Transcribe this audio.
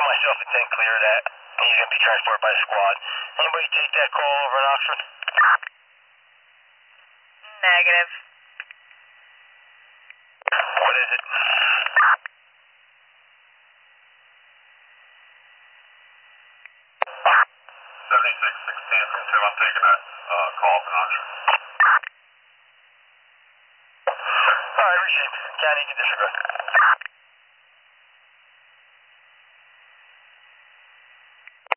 myself and 10 clear of that. He's going to be transported by the squad. Anybody take that call over in Oxford? Negative. What is it? 7616 from 2. I'm taking that call from Oxford. Alright, regime. County, you can disregard.